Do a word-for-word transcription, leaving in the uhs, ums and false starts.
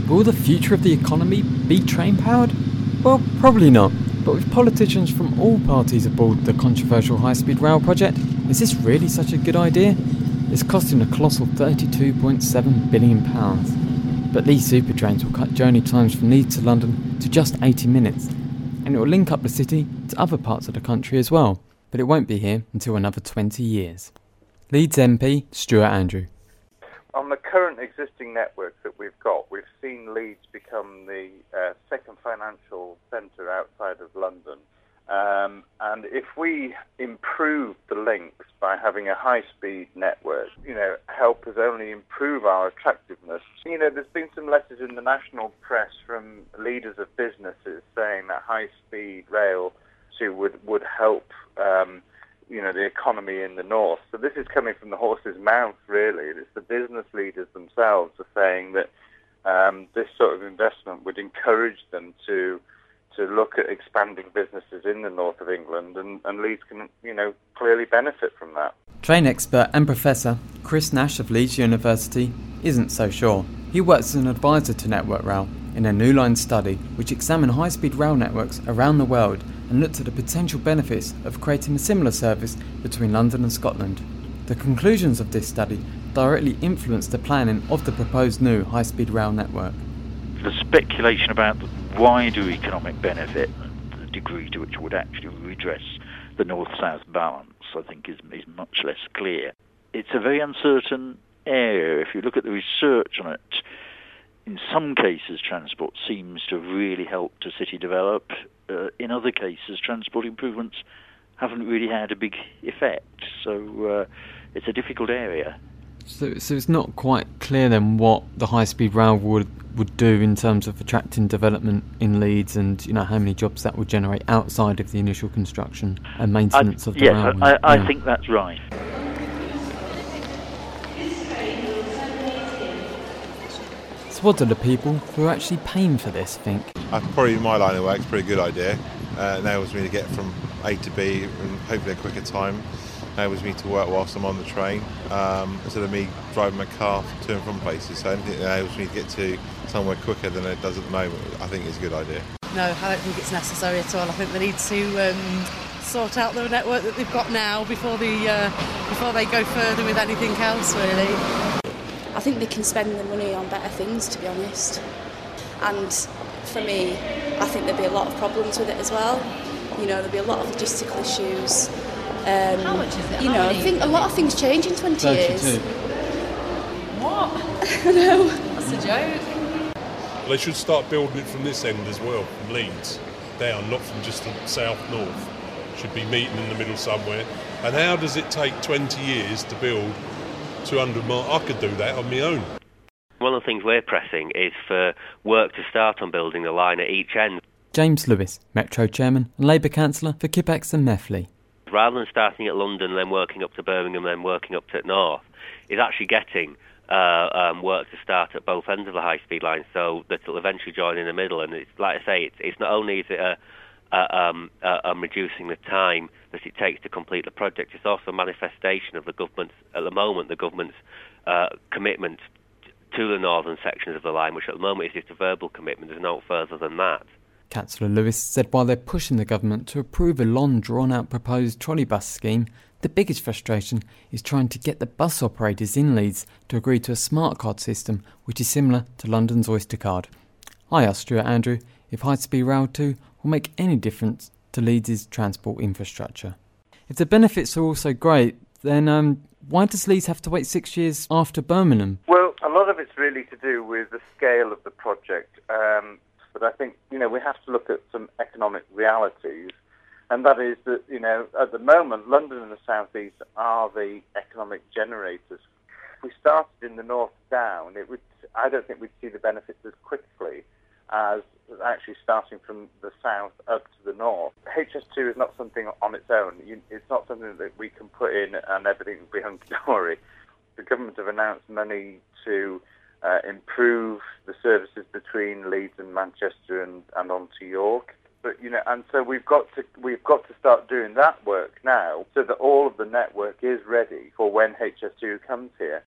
Will the future of the economy be train-powered? Well, probably not. But with politicians from all parties aboard the controversial high-speed rail project, is this really such a good idea? It's costing a colossal thirty-two point seven billion pounds. But Leeds Supertrains will cut journey times from Leeds to London to just eighty minutes, and it will link up the city to other parts of the country as well. But it won't be here until another twenty years. Leeds M P Stuart Andrew. On the current existing network that we've got, we've seen Leeds become the uh, second financial centre outside of London. Um, and if we improve the links by having a high-speed network, you know, help us only improve our attractiveness. You know, there's been some letters in the national press from leaders of businesses saying that high-speed rail too would, would help um, you know, the economy in the north. So this is coming from the horse's mouth, really. It's the business leaders themselves are saying that um, this sort of investment would encourage them to to look at expanding businesses in the north of England, and, and Leeds can, you know, clearly benefit from that. Train expert and professor Chris Nash of Leeds University isn't so sure. He works as an advisor to Network Rail in a New Line study which examined high-speed rail networks around the world and looked at the potential benefits of creating a similar service between London and Scotland. The conclusions of this study directly influenced the planning of the proposed new high-speed rail network. The speculation about the wider economic benefit, the degree to which it would actually redress the north-south balance, I think is, is much less clear. It's a very uncertain area. If you look at the research on it, in some cases transport seems to have really helped a city develop. Uh, in other cases, transport improvements haven't really had a big effect. So uh, it's a difficult area. So, so it's not quite clear then what the high-speed rail would would do in terms of attracting development in Leeds, and you know how many jobs that would generate outside of the initial construction and maintenance I, of the yes, railway. I, I yeah. think that's right. So what do the people who are actually paying for this think? Uh, probably my line of work is a pretty good idea. Uh, enables me to get from A to B in hopefully a quicker time. Enables me to work whilst I'm on the train, um, instead of me driving my car to and from places. So anything that enables me to get to somewhere quicker than it does at the moment, I think is a good idea. No, I don't think it's necessary at all. I think they need to um, sort out the network that they've got now before, the, uh, before they go further with anything else, really. I think they can spend the money on better things, to be honest. And for me, I think there'd be a lot of problems with it as well. You know, there'd be a lot of logistical issues. Um, How much is it? You How know, many? I think a lot of things change in twenty years. What? I know. That's a joke. They should start building it from this end as well, from Leeds down, not from just the south-north. Should be meeting in the middle somewhere. And how does it take twenty years to build two hundred miles? I could do that on my own. One of the things we're pressing is for work to start on building the line at each end. James Lewis, Metro Chairman and Labour Councillor for Kippax and Methley. Rather than starting at London and then working up to Birmingham and then working up to North, is actually getting uh, um, work to start at both ends of the high-speed line so that it'll eventually join in the middle. And it's, like I say, it's, it's not only is it a, a, um, a, um, reducing the time that it takes to complete the project, it's also a manifestation of the government's, at the moment, the government's uh, commitment to the northern sections of the line, which at the moment is just a verbal commitment. There's no further than that. Councillor Lewis said while they're pushing the government to approve a long drawn-out proposed trolley bus scheme, the biggest frustration is trying to get the bus operators in Leeds to agree to a smart card system which is similar to London's Oyster card. I asked Stuart Andrew if high-speed rail two will make any difference to Leeds' transport infrastructure. If the benefits are also great, then um, why does Leeds have to wait six years after Birmingham? Well, a lot of it's really to do with the scale of the project. Um, But I think, you know, we have to look at some economic realities, and that is that, you know, at the moment, London and the South East are the economic generators. If we started in the north down, it would, I don't think we'd see the benefits as quickly as actually starting from the south up to the north. H S two is not something on its own. You, it's not something that we can put in and everything will be hunky-dory. The government have announced money to Uh, improve the services between Leeds and Manchester and, and on to York. But you know, and so we've got to we've got to start doing that work now, so that all of the network is ready for when H S two comes here.